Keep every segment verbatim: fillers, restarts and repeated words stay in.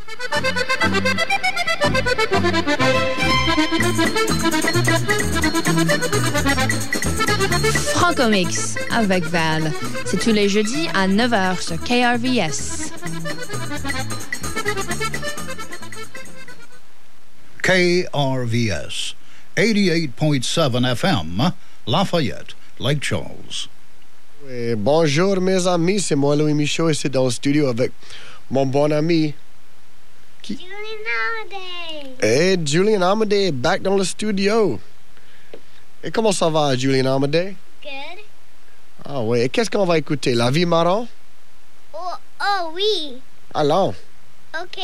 Francomix avec Val. C'est tous les jeudis à neuf heures sur K R V S. K R V S, eighty-eight point seven F M, Lafayette, Lake Charles. Oui, bonjour mes amis, c'est moi Louis Michaud ici dans le studio avec mon bon ami qui... Julian Amadei. Hey, Julian Amadei, back dans le studio. Et comment ça va, Julian Amadei? Good. Ah oui, et qu'est-ce qu'on va écouter? La vie marron? Oh, oh oui. Allons. OK.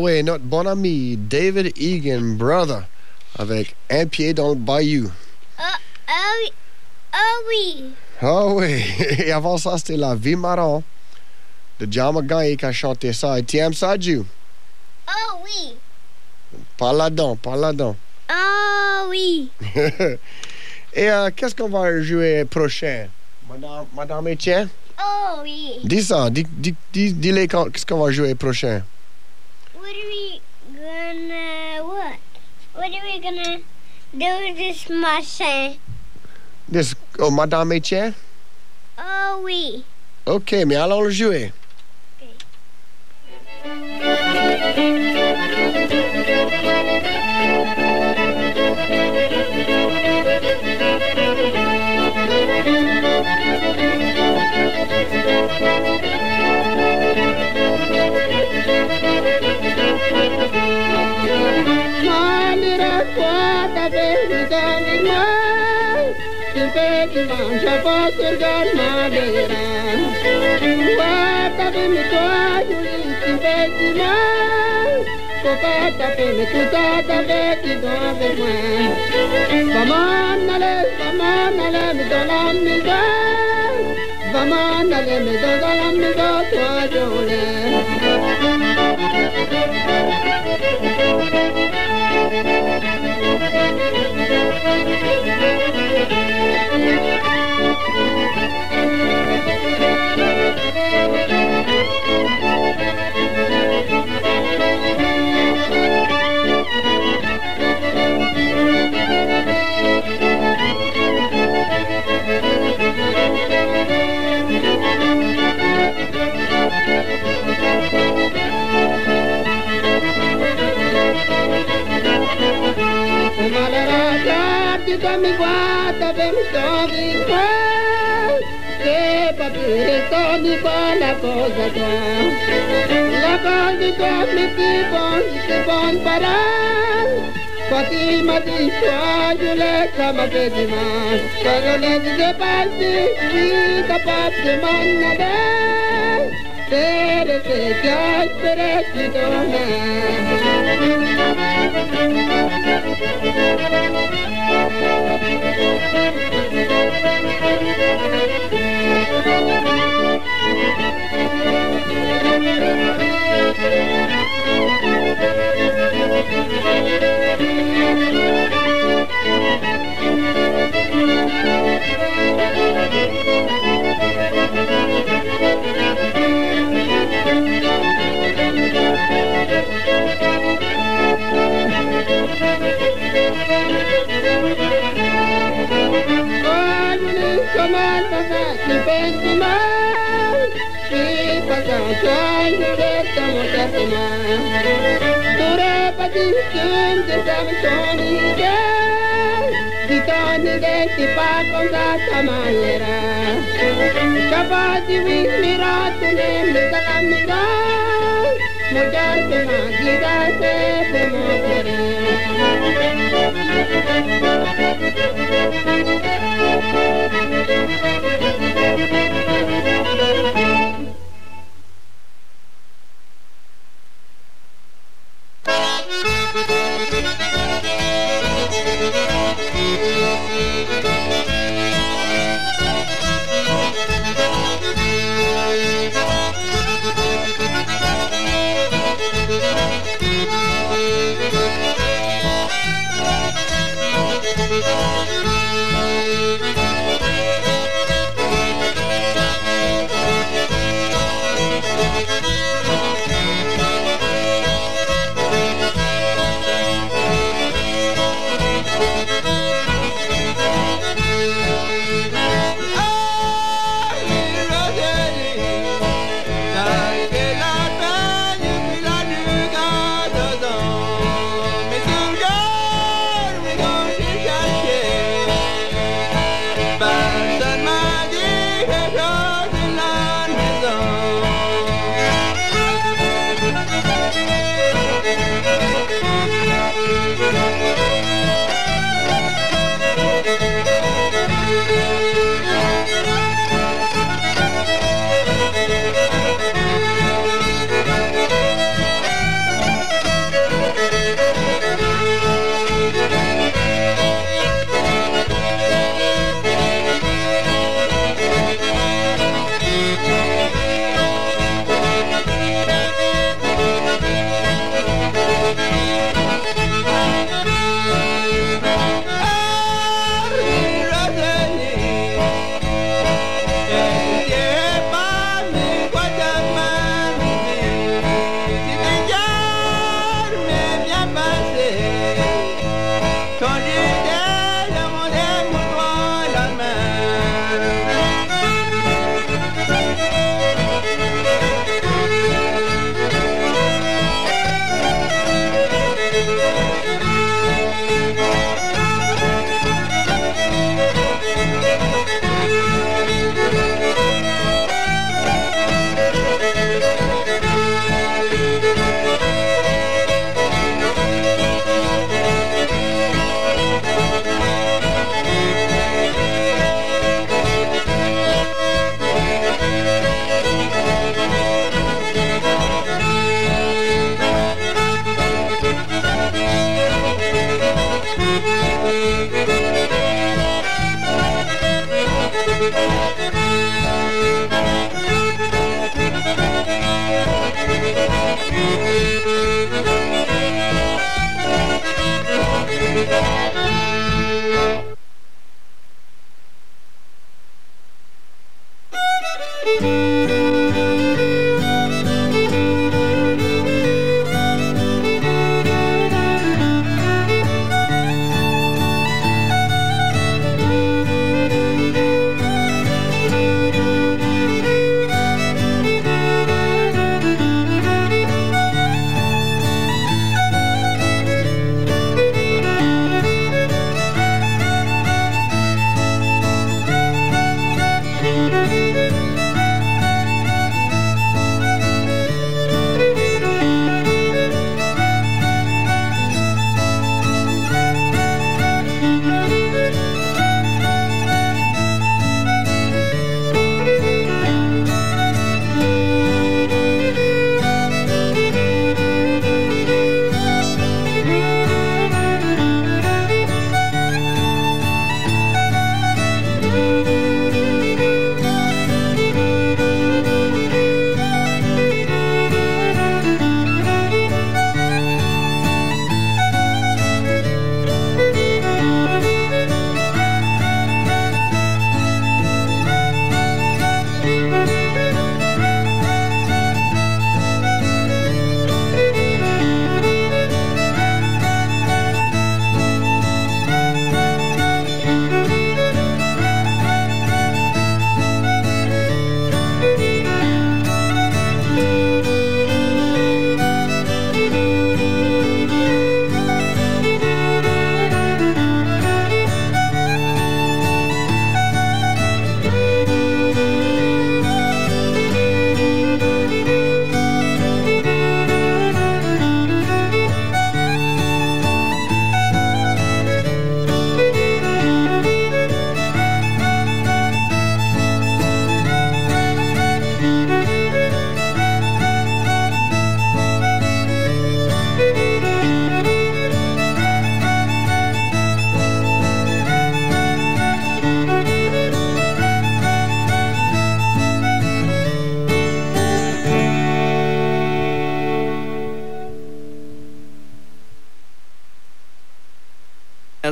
ouais, notre bon ami David Egan, brother, avec Un pied dans le bayou. Oh, oh, oui. Oh, oui. Ah oui. Et avant ça, c'était La Vie marron de Jamagai qui a chanté ça. Et tu aimes ça, Ju? Oh, oui. Parle là-dedans, parle là-dedans. Oh, oui. Et euh, qu'est-ce qu'on va jouer prochain? Madame, Madame Etienne? Oh, oui. Dis ça, dis, dis, dis, dis-les quand- qu'est-ce qu'on va jouer prochain? What are we gonna, what? What are we gonna do this machin? This, oh, Madame Etienne? Oh, oui. OK, mais allons le jouer.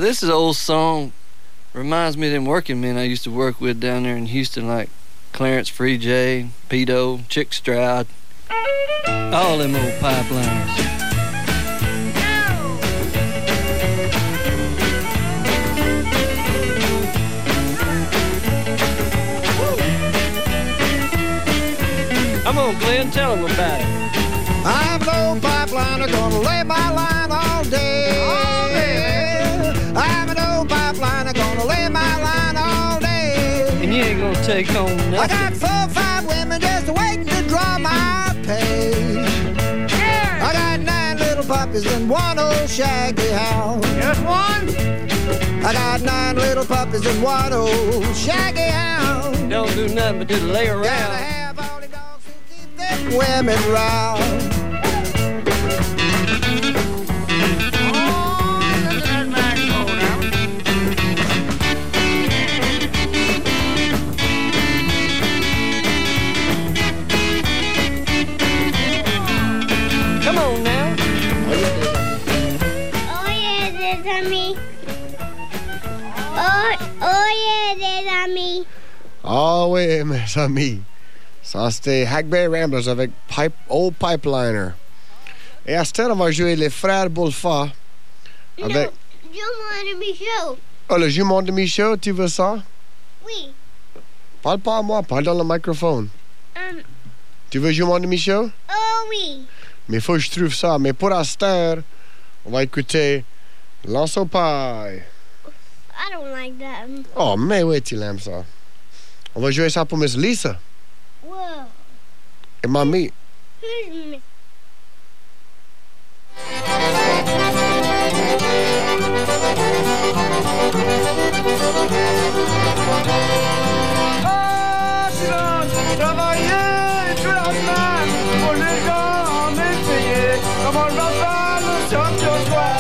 this is an old song. Reminds me of them working men I used to work with down there in Houston, like Clarence Free J, Pito, Chick Stroud, all them old pipeliners. Come on, Glenn, tell them about it. I'm an old pipeliner, gonna lay my line all day. All day. I'm an old pipeliner, gonna lay my line all day. And you ain't gonna take home nothing. I got four or five women just waiting to draw my pay. Yeah. I got nine little puppies and one old shaggy hound. Just one? I got nine little puppies and one old shaggy hound. Don't do nothing but just lay around. Gotta have all the dogs who keep them women round. Come on now. Oh yeah, there's a me. Oh, oh yeah, there's a me. Ah oui, mes amis. Ça, c'était Hackberry Ramblers avec Pipe, Old Pipeliner. Et à cette heure, on va jouer les frères Bolfa. Avec... No, je want to be show. Oh, le jumeau de Michaud, tu veux ça? Oui. Parle pas à moi, parle dans le microphone. Um, Tu veux jumeau de Michaud? oh oui. Mais faut que je trouve ça. Mais pour à cette heure, on va écouter Lance au paille. I don't like that. Oh, mais oui, tu l'aimes ça. On va jouer ça pour Miss Lisa Whoa. et Mamie. Who's me? Travailler toute la semaine pour les gens métiers. Comment je vais faire le samedi soir?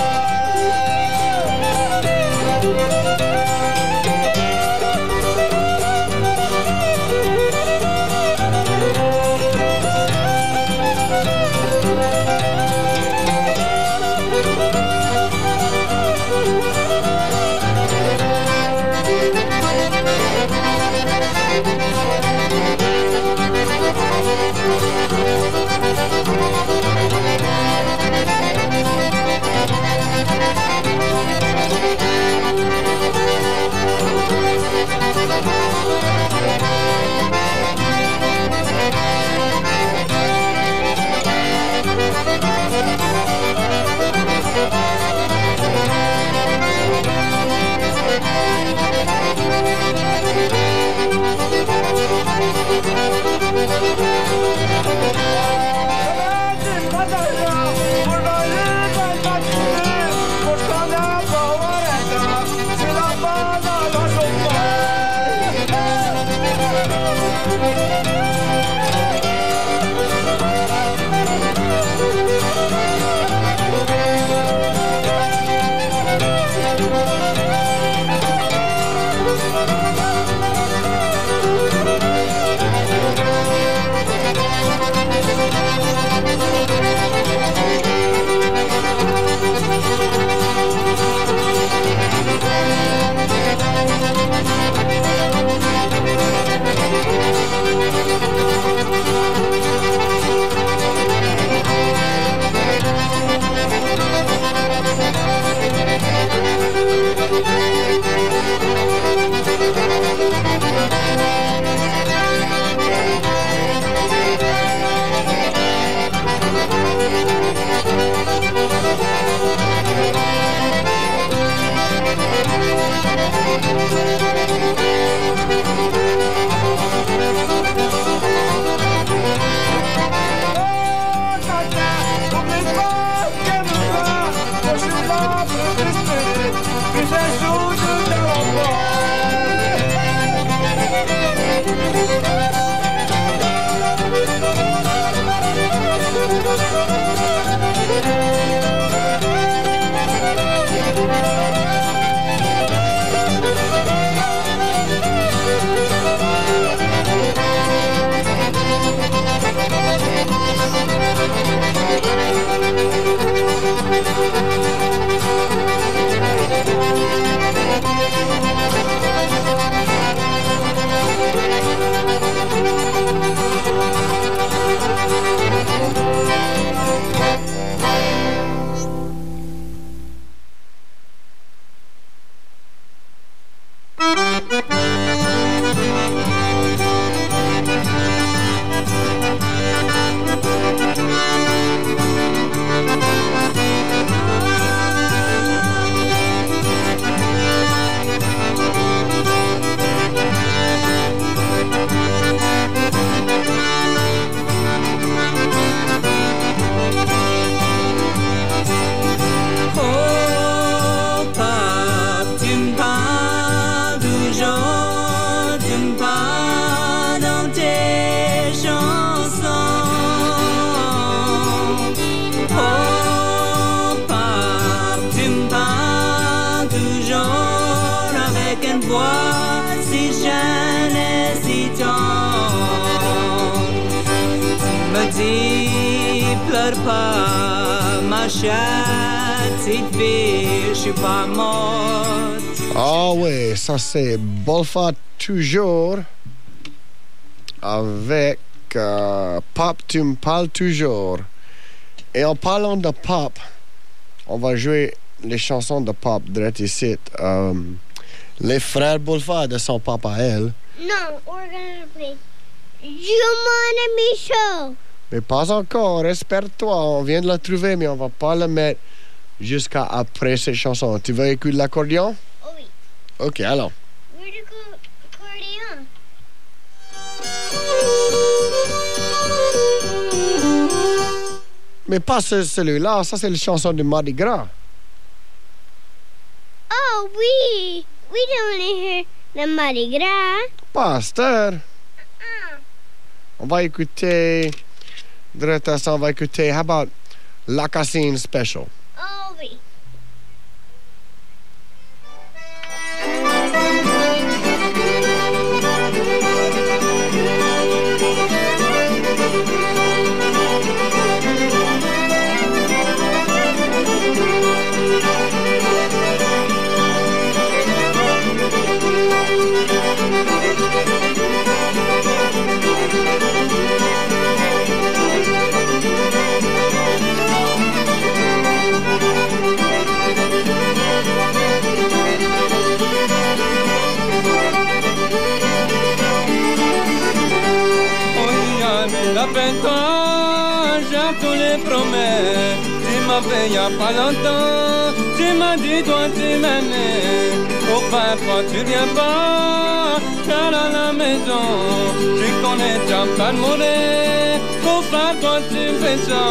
dit, pleure pas, ma chère petite fille, je suis pas morte. Ah oui, ça c'est Bolfa toujours avec euh, Pop, tu me parles toujours. Et en parlant de Pop, on va jouer les chansons de Pop direct ici. Euh, les frères Bolfa de son papa à elle. No, we're gonna play Jumana Michaud. Mais pas encore, espère-toi, on vient de la trouver, mais on va pas la mettre jusqu'à après ces chansons. Tu veux écouter l'accordéon? Oh oui. Ok, alors. Where'd you go, accordion? Mais pas ce- celui-là, ça c'est la chanson du Mardi Gras. Oh, we we don't hear the Mardi Gras. Pasteur, Ah, on va écouter, direct à ça, on va écouter, how about La Cassine Special? oh oui. Rappelle-toi, je te les promets. Tu m'avais il y a pas longtemps. Tu m'as dit toi tu m'aimais. Pourquoi tu viens pas? Car à la maison, tu connais déjà pas de monnaie. Pourquoi toi tu fais ça?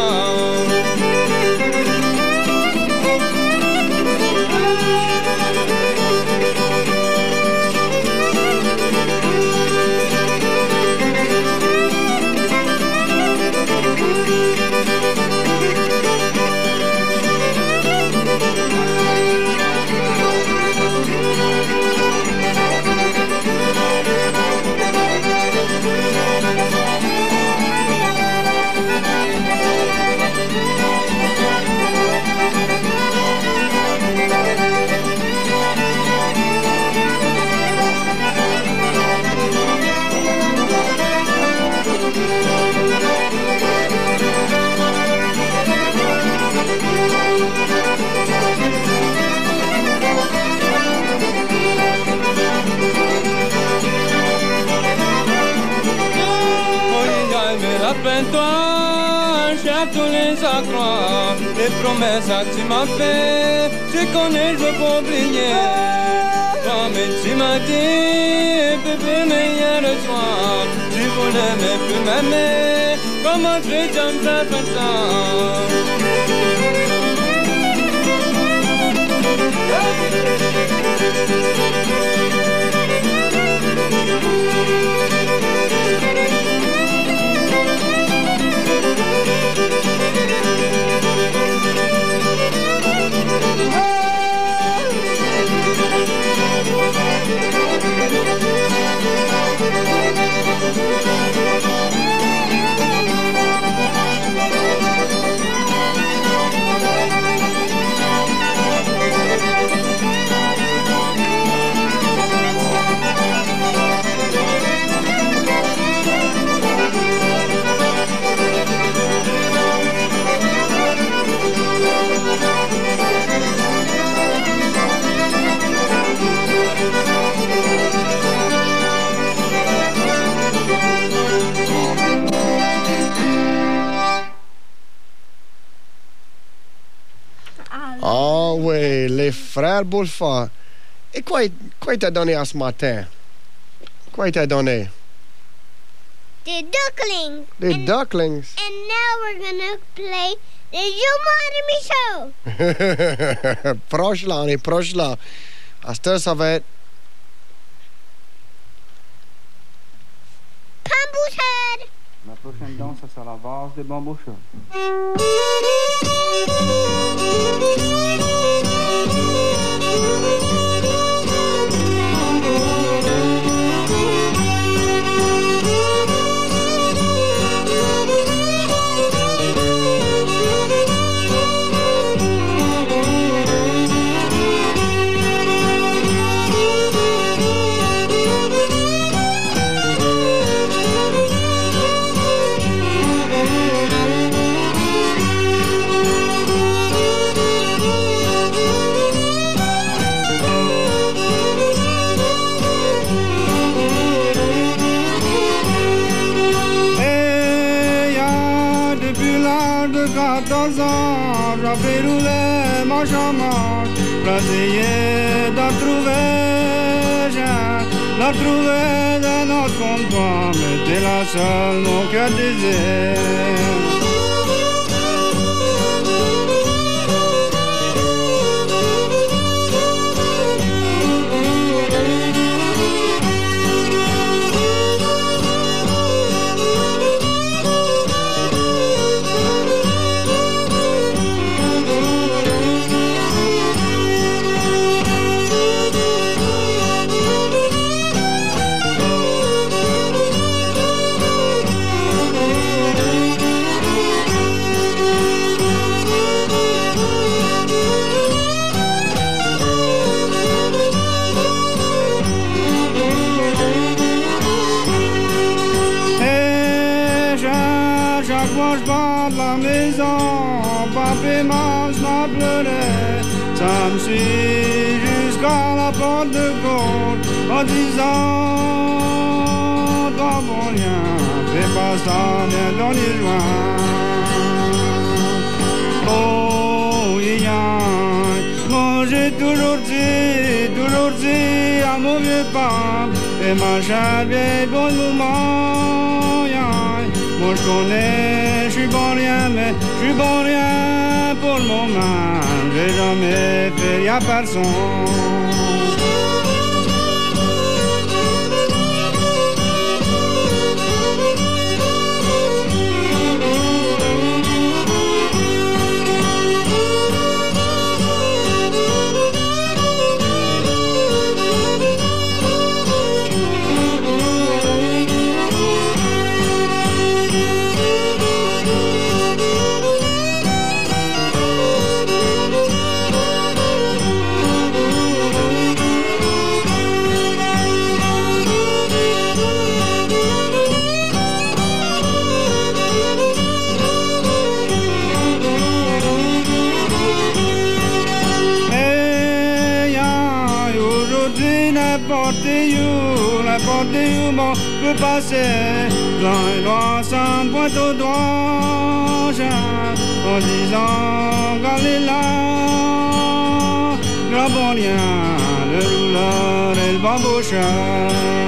Rappelle-toi, j'ai tous les accrocs, les promesses que tu m'as fait, tu connais, je veux pas oublier. Comme tu m'as dit, bébé, mais hier soir, tu voulais mais plus m'aimer, comment tu es jamais fait ça? Ah oui, les frères Bolfa. Et quoi, quoi il t'a donné à ce matin? Quoi il t'a donné? The ducklings. Des and, ducklings. and now we're gonna play the Jumana Michaud. Proche là, on est proche là. À cette heure, ça va être... Bamboo's head. La prochaine danse, ça sera la valse des bambouchons. Thank you. de quatorze ans, j'ai roulé manche en manche, pour essayer de trouver, de trouver de notre comptoir, mais t'es la seule, mon cœur désire. Ça me suit jusqu'à la porte de gauche en disant toi bon rien, fais pas ça, viens dans les joints. Oh yeah, moi j'ai toujours dit, toujours dit à mon vieux pape et ma chère vieille bonne maman. Yeah. Moi je connais, je suis bon rien, mais je suis bon rien pour le moment. J'ai jamais fait rien à personne. Peut passer loin et loin sans pointe au doigt en disant Galila, grand bon rien, le rouleur et le bamboucheur.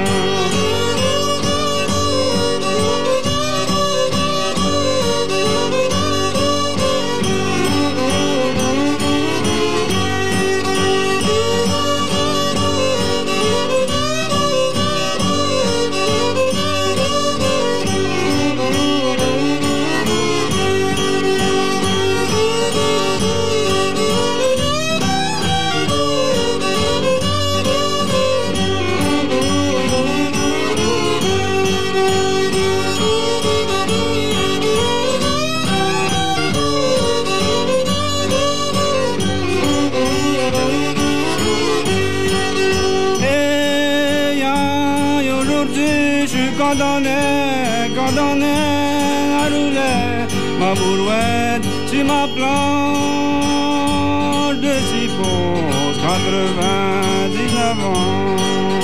Condamné, condamné à rouler ma brouette sur ma planche de six pouces, quatre-vingt-dix-neuf ans.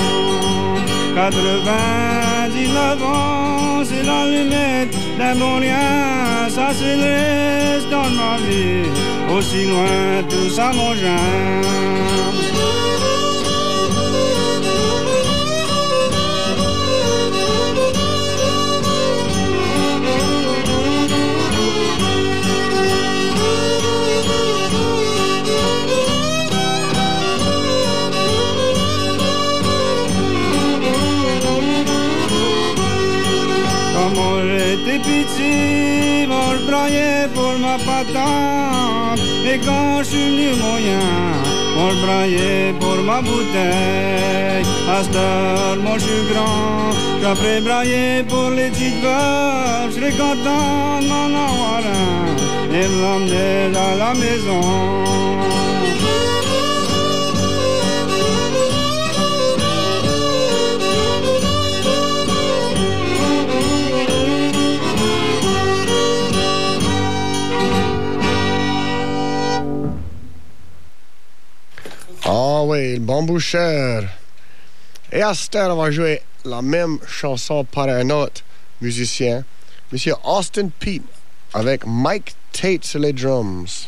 quatre-vingt-dix-neuf ans, c'est la limite d'un bon rien, ça c'est le reste dans ma vie, aussi loin tout ça mon genre. J'étais petit, moi je braillais pour ma patate. Et quand je suis venu moyen, moi je braillais pour ma bouteille. À cette heure, moi je suis grand, j'apprends brailler pour les petites veuves. Je serais content de m'en avoir un et de l'emmener à la maison. Ah oui, le bamboucheur. Et à cette heure, on va jouer la même chanson par un autre musicien, Monsieur Austin Peay. avec Mike Tate sur les drums.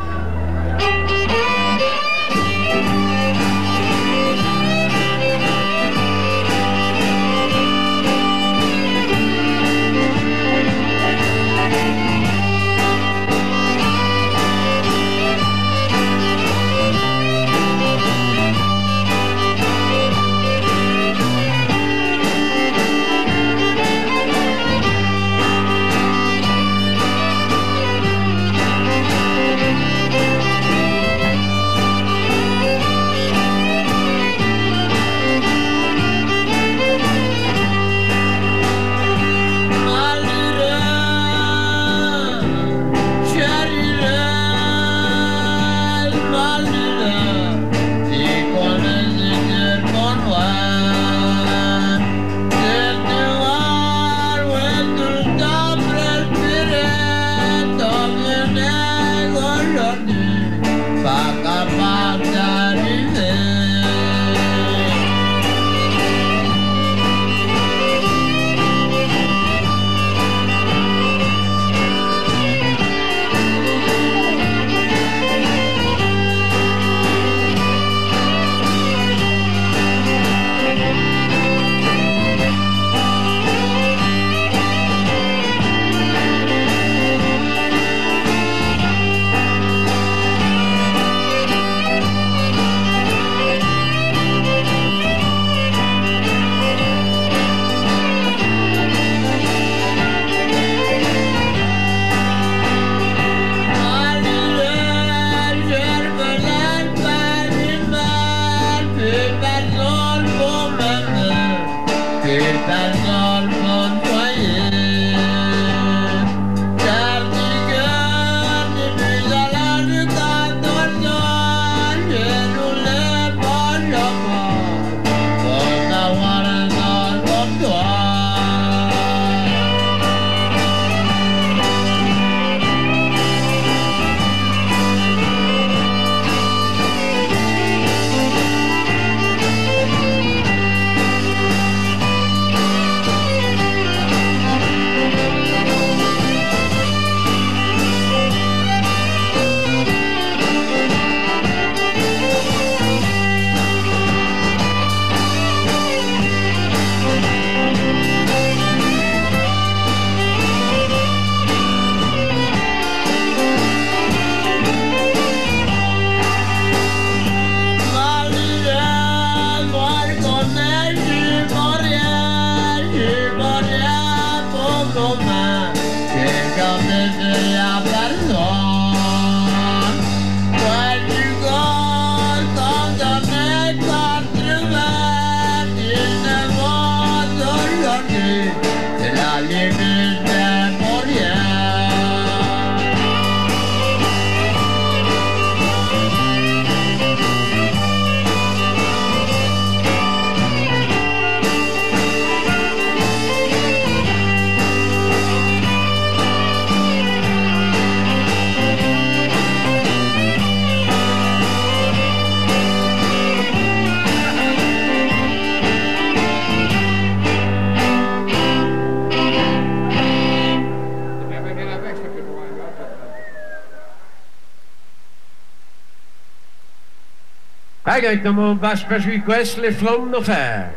Kijk, dan moet een special request from the fair.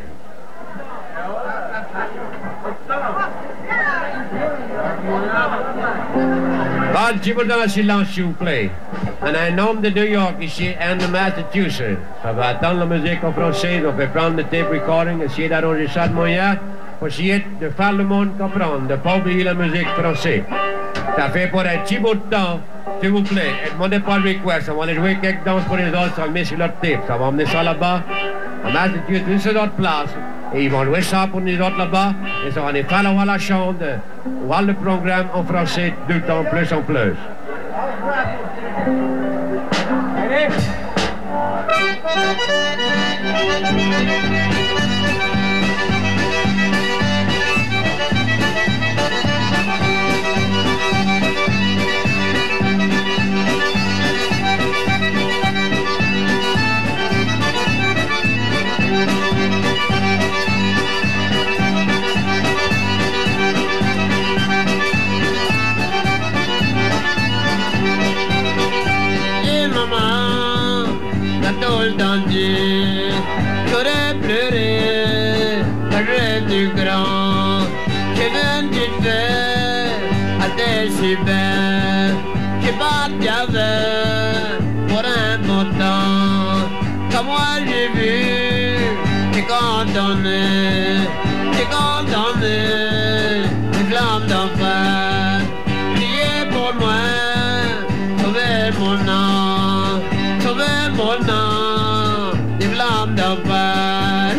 Pas de dans le silence, s'il vous plaît. En un homme de New York ici, et de Massachusetts. Ça va attendre la musique en français, on peut prendre le tape recording, essayer d'arranger ça de moyen, pour essayer de faire le monde comprendre, de ne pas oublier la musique française. Ça fait pour un petit bout de temps, s'il vous plaît, ne demandez pas le request, on va aller jouer quelques danses pour les autres, ça va le mettre sur leur tape, ça va emmener ça là-bas, à Massachusetts, une seule autre place. Et ils vont louer ça pour nous autres là-bas. Et ça va aller faire la, la chambre, voir le programme en français tout le temps, plus en plus. est si belle, j'ai pas de gavet pour un bon temps. Comme moi j'ai vu, t'es condamné, t'es condamné, les flammes d'enfer, priez pour moi, sauvez mon nom, sauvez mon nom, les flammes d'enfer.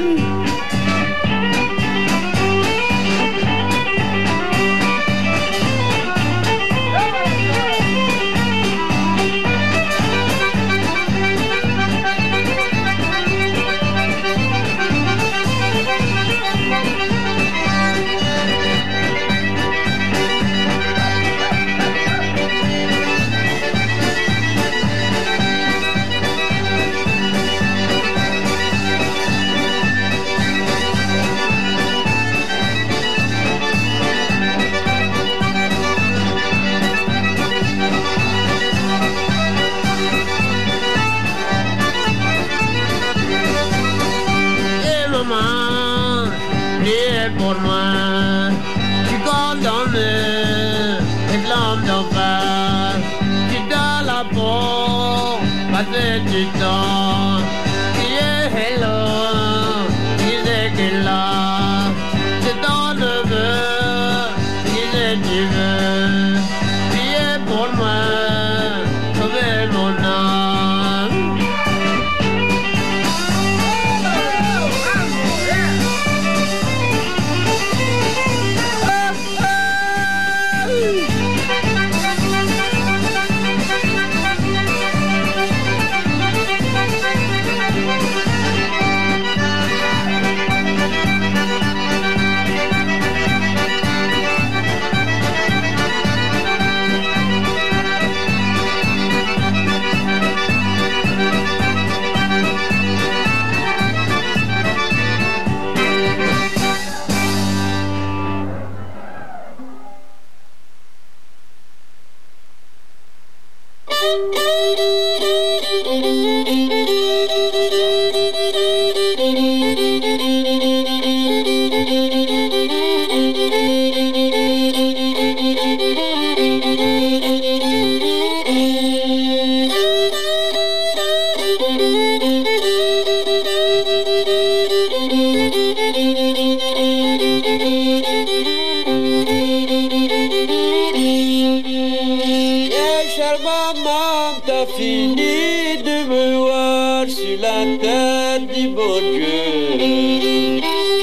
Pour moi, tu condamné, les flammes d'enfer, tu dans la peau, passer du temps, qui est hello, qui est qu'il a, c'est ton neveu, qui est tu veux, priez pour moi, sauvez mon âme. Maman, t'as fini de me voir sur la tête du bon Dieu.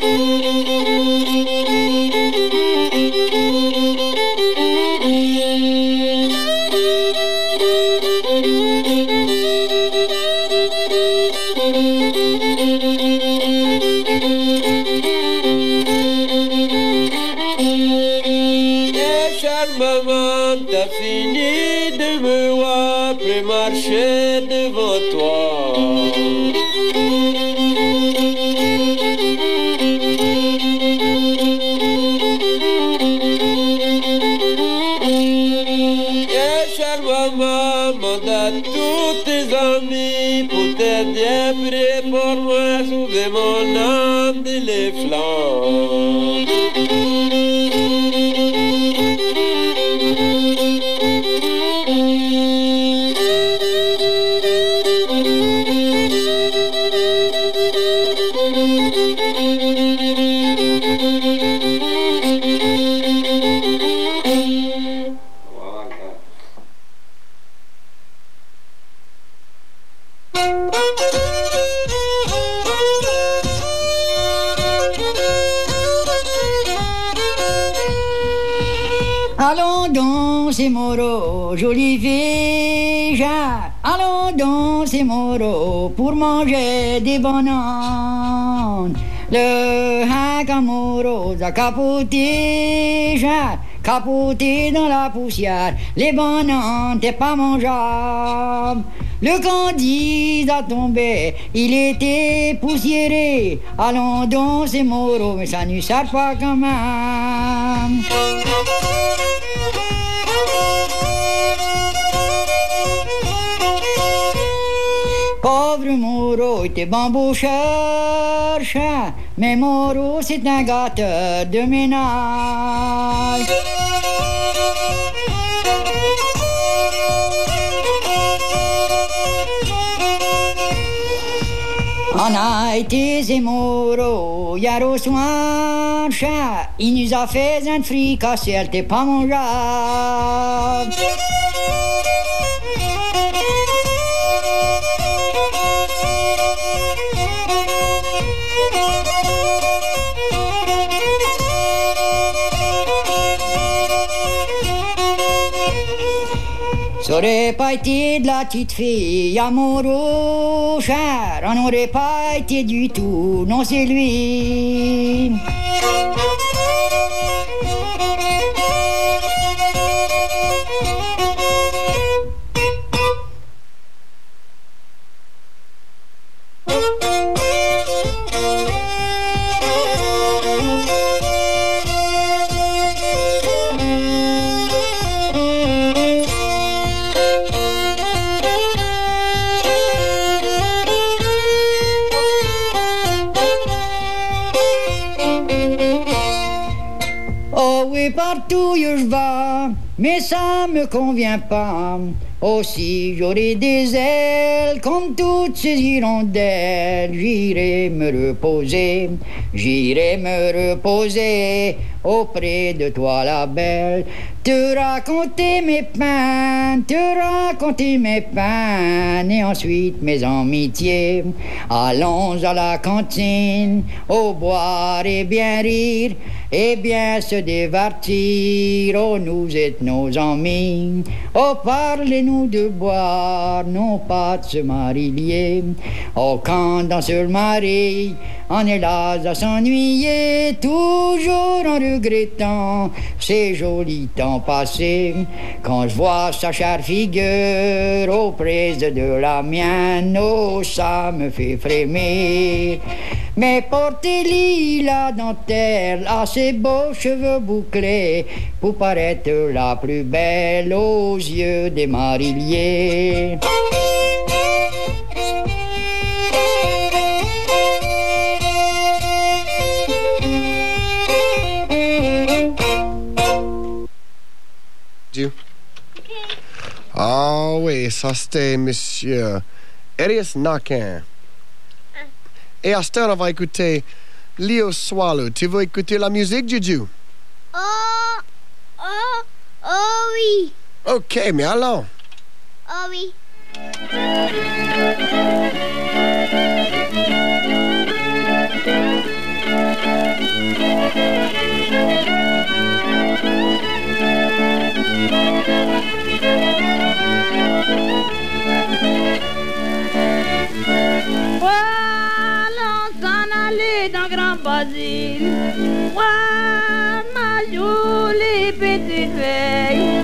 Et chère maman, t'as fini de me voir marcher devant toi. Et chère maman, mandate tous tes amis pour t'aider, prier pour moi, sauver mon âme de les flammes. Allons danser Moro, jolie fille, allons danser Moro pour manger des bananes. Le hacamoro a capoté, capoté dans la poussière, les bananes t'es pas mangeable. Le Candide a tombé, il était poussiéré. Allons danser Moro, mais ça ne sert pas quand même. Pauvre Moro était bamboucheur, mais Moro c'est un gâteur de ménage. On a été Zemoro, Yaro Swancha. Il nous a fait un fricassé, elle t'est pas mangeable. Ça aurait pas été de la petite fille à mon cher, on n'aurait pas été du tout, non c'est lui. Partout où je vais, mais ça me convient pas. Aussi j'aurai des ailes comme toutes ces hirondelles. J'irai me reposer, j'irai me reposer auprès de toi la belle. Te raconter mes peines, te raconter mes peines et ensuite mes amitiés. Allons à la cantine, au boire et bien rire et bien se divertir. Oh, nous êtes nos amis, oh, parlez-nous de boire, non pas de se marier. Oh, quand dans ce mari, on est là à s'ennuyer, toujours en regrettant ces jolis temps passés. Quand je vois sa chère figure auprès de la mienne, oh, ça me fait frémir. Mais porter la dentelle à ses beaux cheveux bouclés pour paraître la plus belle aux yeux des mariliers. Ah oui, ça c'était monsieur Arias Nakin. Et à cette heure, on va écouter Leo Swallow. Tu veux écouter la musique, Juju? Oh, oh, oh oui. OK, mais allons. Oh oui. Dans Grand Basile, ouais, ma jolie petite fille.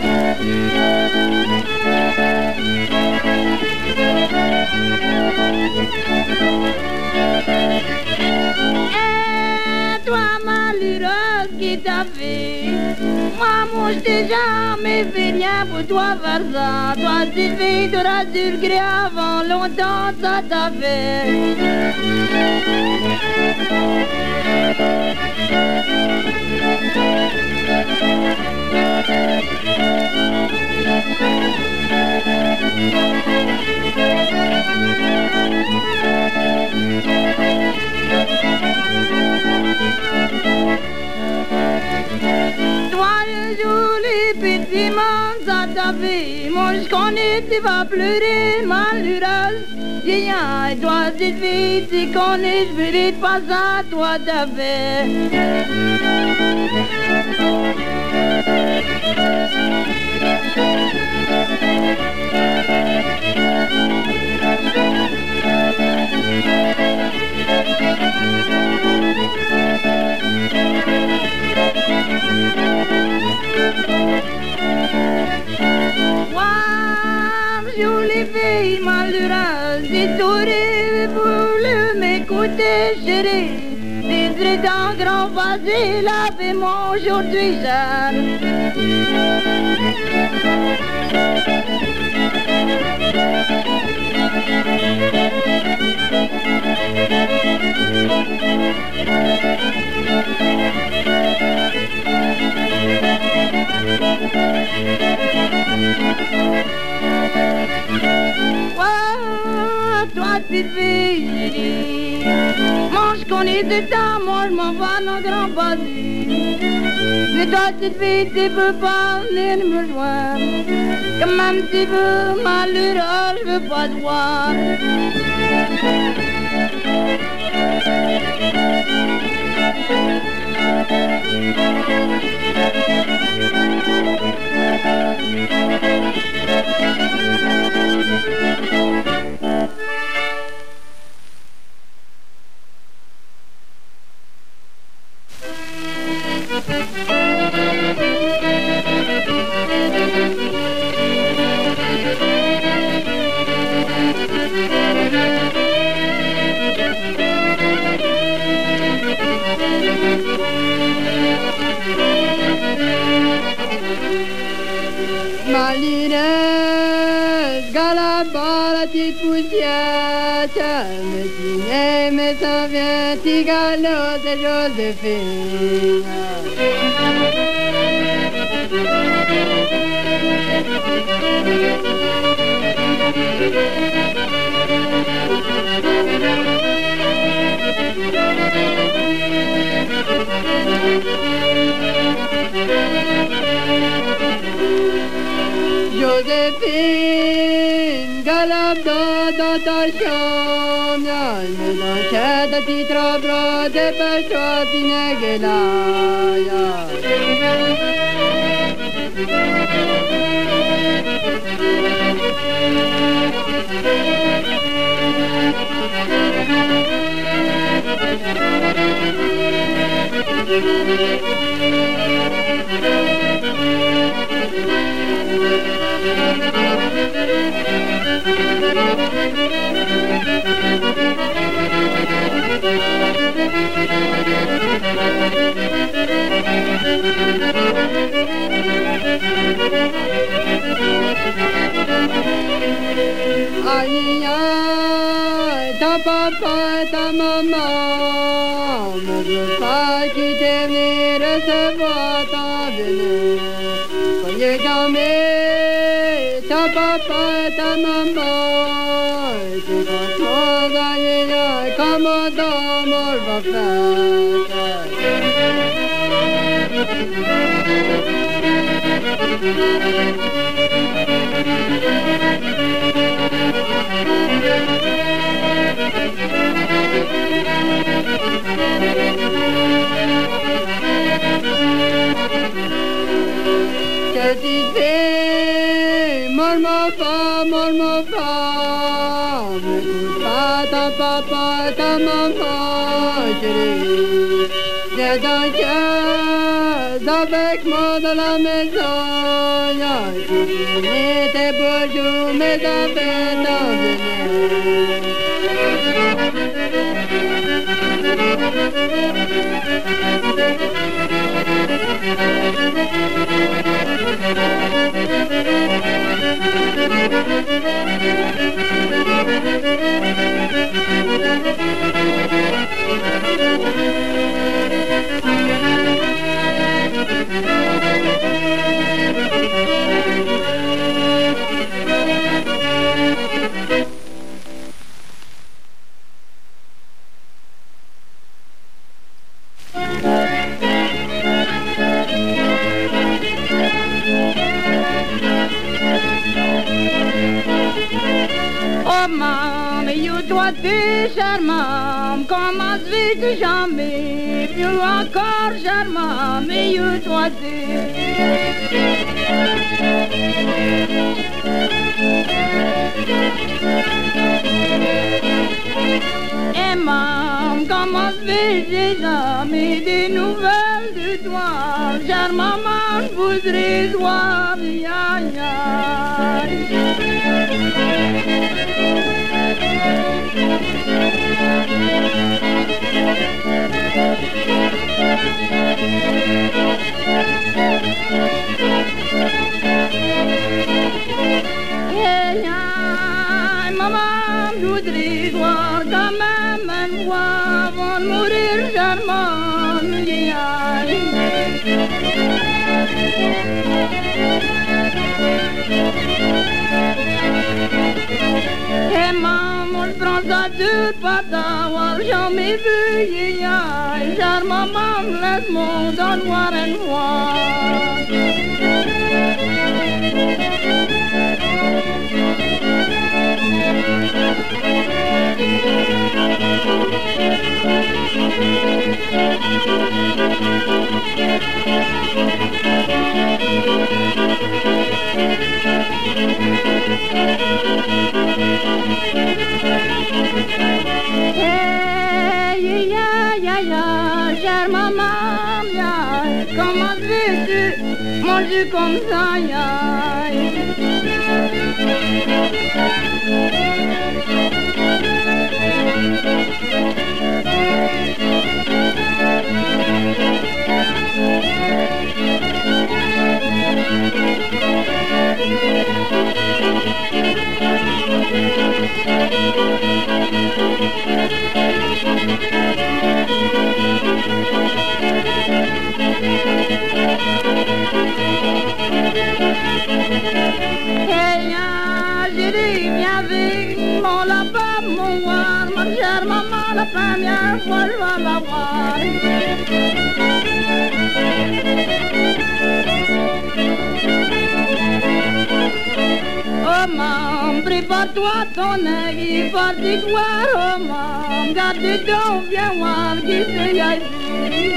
Et toi, malheureuse qui t'a fait, moi, moi, je t'ai jamais fait rien pour toi, Varza. Toi, Sylvie, t'auras dû le gré avant longtemps, ça t'a fait. Toi, le joli petit monde, ça t'a fait. Moi, je connais, tu vas pleurer, malheureuse. J'ai rien, et toi, cette fille, tu connais, je mérite pas ça, toi, t'as fait. Wow, jolie fille malheureuse, si tu aurais voulu m'écouter, chérie, t'es dans grand facile, appelle-moi aujourd'hui, Jeanne. Wow, toi petite fille, qu'on était temps, moi je m'en vais dans Grand Basile. Mais toi, petite fille, tu peux pas venir me joindre. Comme un petit peu malheureux, je veux pas te voir. Malheureuse, galabas, la petite poussière, me dîner, mais ça vient, petit galop, c'est Joséphine. Joséphine, galope dans, dans ta chambre, mais dans cette petite robe, dépêche-toi, Tinegela. Aïe, aïe, ta papa et ta maman ne veulent pas quitter venir recevoir ta venue. Soyez calmés, ta papa et ta maman, et tu vas t'en aïe, aïe, commandant, moi je vais faire. Petite fille, mormons pas, mormons pas, n'écoute pas ta papa, ta maman, chérie. Viens donc avec moi dans la maison, y'a fini tes beaux jours, mais avec ton Oh maman, you toi t'es charmant, comment vais-tu jamais, you encore charmant, mais you toi t'es. Et maman, comment vais-tu jamais des nouvelles de toi, charmant, maman, je voudrais voir, ya ya. Hey, maman, je voudrais voir quand même un roi avant de mourir charmant. dans mes feuilles, car maman me laisse mon dans noir et noir. Hey, ya, ya, ya, chère maman, ya, comment veux-tu manger comme ça, ya? Hey, ya, j'ai dit, viens vite, mon lapin, mon voir, ma chère maman, la première fois je vais la voir. Oh, maman, prépare-toi ton œil, il faut t'y croire, oh, maman, garde donc, viens voir qui c'est ici.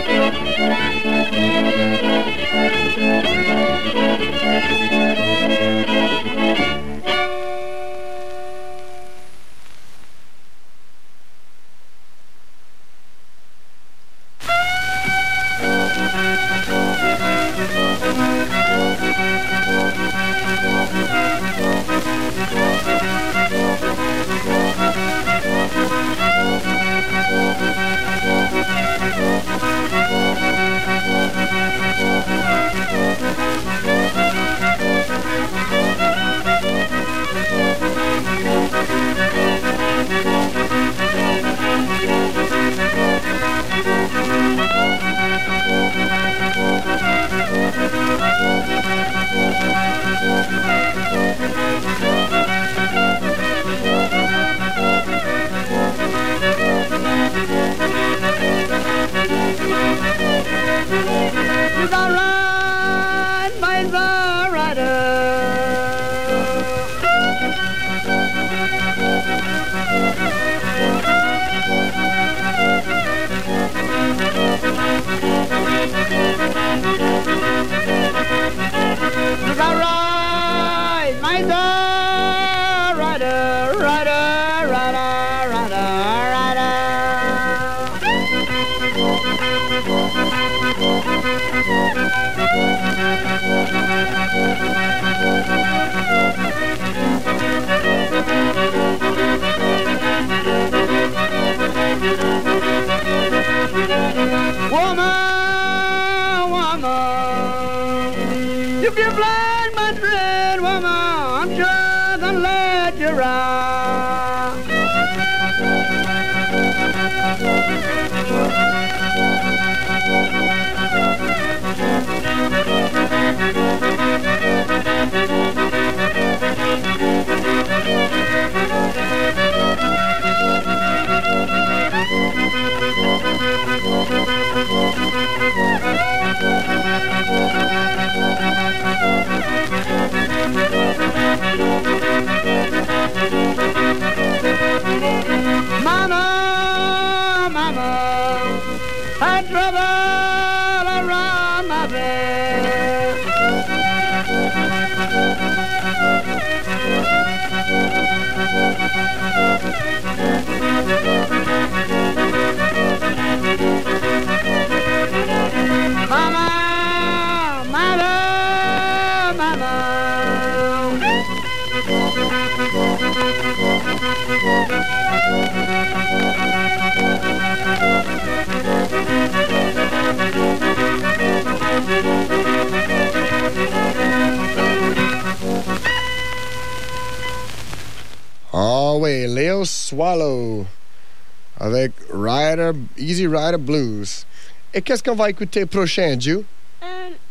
Ah oui, Leo Swallow avec Rider, Easy Rider Blues. Et qu'est-ce qu'on va écouter prochain, Ju?